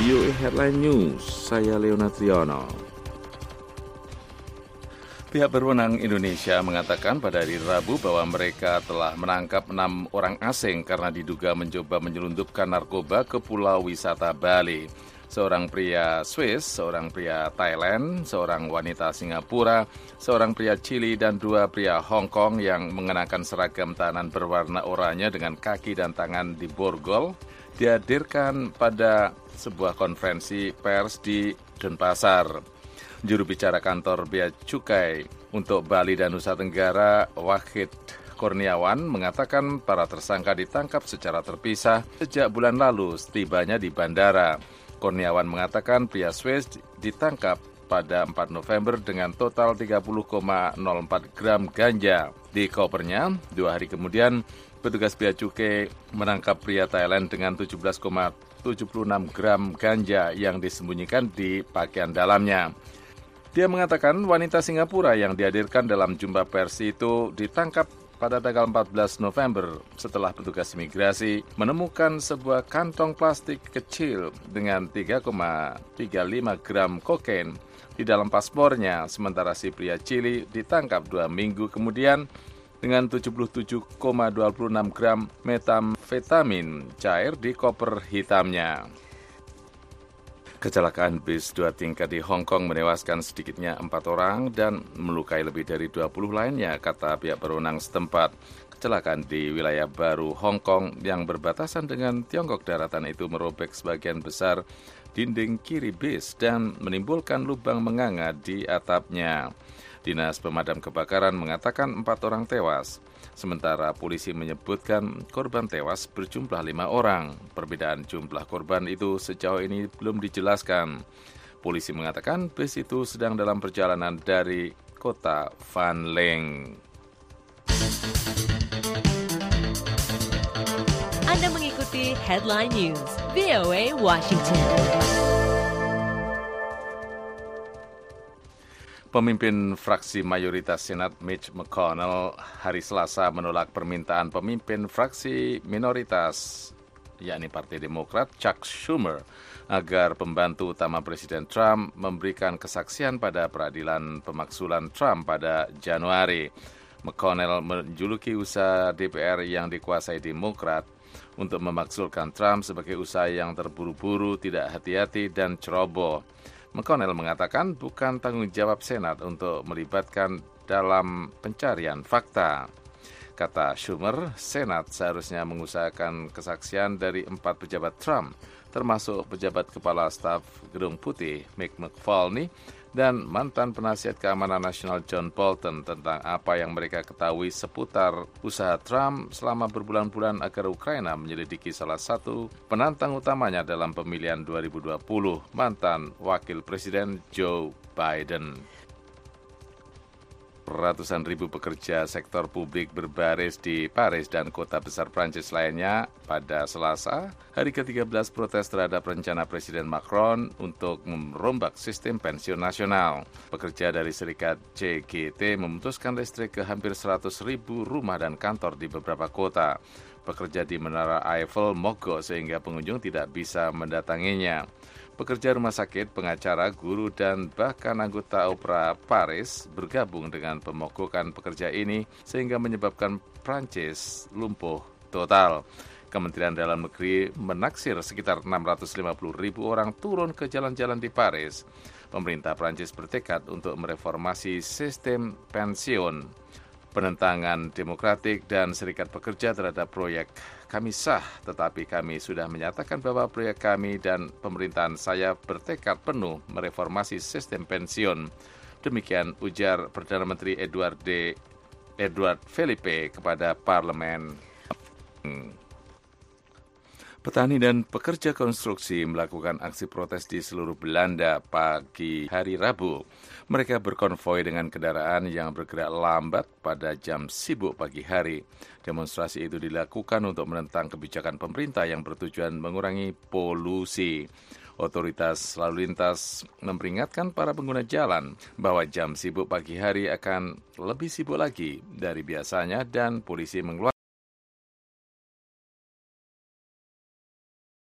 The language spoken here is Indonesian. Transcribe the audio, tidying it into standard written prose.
VOA Headline News, saya Leonard Triono. Pihak berwenang Indonesia mengatakan pada hari Rabu bahwa mereka telah menangkap 6 orang asing karena diduga mencoba menyelundupkan narkoba ke pulau wisata Bali. Seorang pria Swiss, seorang pria Thailand, seorang wanita Singapura, seorang pria Chili, dan 2 pria Hong Kong yang mengenakan seragam tahanan berwarna oranye dengan kaki dan tangan diborgol dihadirkan pada sebuah konferensi pers di Denpasar. Juru bicara kantor Bea Cukai untuk Bali dan Nusa Tenggara, Wahid Kurniawan, mengatakan para tersangka ditangkap secara terpisah sejak bulan lalu setibanya di bandara. Kurniawan mengatakan pria Swiss ditangkap pada 4 November dengan total 30,04 gram ganja. Di kopernya, 2 hari kemudian, petugas Bea Cukai menangkap pria Thailand dengan 17,76 gram ganja yang disembunyikan di pakaian dalamnya. Dia mengatakan wanita Singapura yang dihadirkan dalam jumpa pers itu ditangkap pada tanggal 14 November setelah petugas imigrasi menemukan sebuah kantong plastik kecil dengan 3,35 gram kokain di dalam paspornya, sementara si pria Chili ditangkap 2 minggu kemudian dengan 77,26 gram metamfetamin cair di koper hitamnya. Kecelakaan bis 2 tingkat di Hong Kong menewaskan sedikitnya 4 orang dan melukai lebih dari 20 lainnya, kata pihak berwenang setempat. Kecelakaan di wilayah baru Hong Kong yang berbatasan dengan Tiongkok daratan itu merobek sebagian besar dinding kiri bis dan menimbulkan lubang menganga di atapnya. Dinas Pemadam Kebakaran mengatakan 4 orang tewas. Sementara polisi menyebutkan korban tewas berjumlah 5 orang. Perbedaan jumlah korban itu sejauh ini belum dijelaskan. Polisi mengatakan bus itu sedang dalam perjalanan dari kota Van Leng. Anda mengikuti Headline News, VOA Washington. Pemimpin fraksi mayoritas Senat Mitch McConnell hari Selasa menolak permintaan pemimpin fraksi minoritas, yakni Partai Demokrat Chuck Schumer, agar pembantu utama Presiden Trump memberikan kesaksian pada peradilan pemaksulan Trump pada Januari. McConnell menjuluki usaha DPR yang dikuasai Demokrat untuk memaksulkan Trump sebagai usaha yang terburu-buru, tidak hati-hati, dan ceroboh. McConnell mengatakan bukan tanggung jawab Senat untuk melibatkan dalam pencarian fakta. Kata Schumer, Senat seharusnya mengusahakan kesaksian dari 4 pejabat Trump, termasuk pejabat kepala staf Gedung Putih Mick McFarlane dan mantan penasihat keamanan nasional John Bolton tentang apa yang mereka ketahui seputar usaha Trump selama berbulan-bulan agar Ukraina menyelidiki salah satu penantang utamanya dalam pemilihan 2020, mantan Wakil Presiden Joe Biden. Ratusan ribu pekerja sektor publik berbaris di Paris dan kota besar Prancis lainnya pada Selasa, hari ke-13 protes terhadap rencana Presiden Macron untuk merombak sistem pensiun nasional. Pekerja dari serikat CGT memutuskan listrik ke hampir 100 ribu rumah dan kantor di beberapa kota. Pekerja di Menara Eiffel mogok sehingga pengunjung tidak bisa mendatanginya. Pekerja rumah sakit, pengacara, guru, dan bahkan anggota opera Paris bergabung dengan pemogokan pekerja ini sehingga menyebabkan Prancis lumpuh total. Kementerian Dalam Negeri menaksir sekitar 650 ribu orang turun ke jalan-jalan di Paris. Pemerintah Prancis bertekad untuk mereformasi sistem pensiun. Penentangan demokratik dan serikat pekerja terhadap proyek kami sah, tetapi kami sudah menyatakan bahwa proyek kami dan pemerintahan saya bertekad penuh mereformasi sistem pensiun. Demikian ujar Perdana Menteri Edouard Philippe kepada parlemen. Petani dan pekerja konstruksi melakukan aksi protes di seluruh Belanda pagi hari Rabu. Mereka berkonvoi dengan kendaraan yang bergerak lambat pada jam sibuk pagi hari. Demonstrasi itu dilakukan untuk menentang kebijakan pemerintah yang bertujuan mengurangi polusi. Otoritas lalu lintas memperingatkan para pengguna jalan bahwa jam sibuk pagi hari akan lebih sibuk lagi dari biasanya dan polisi mengeluarkan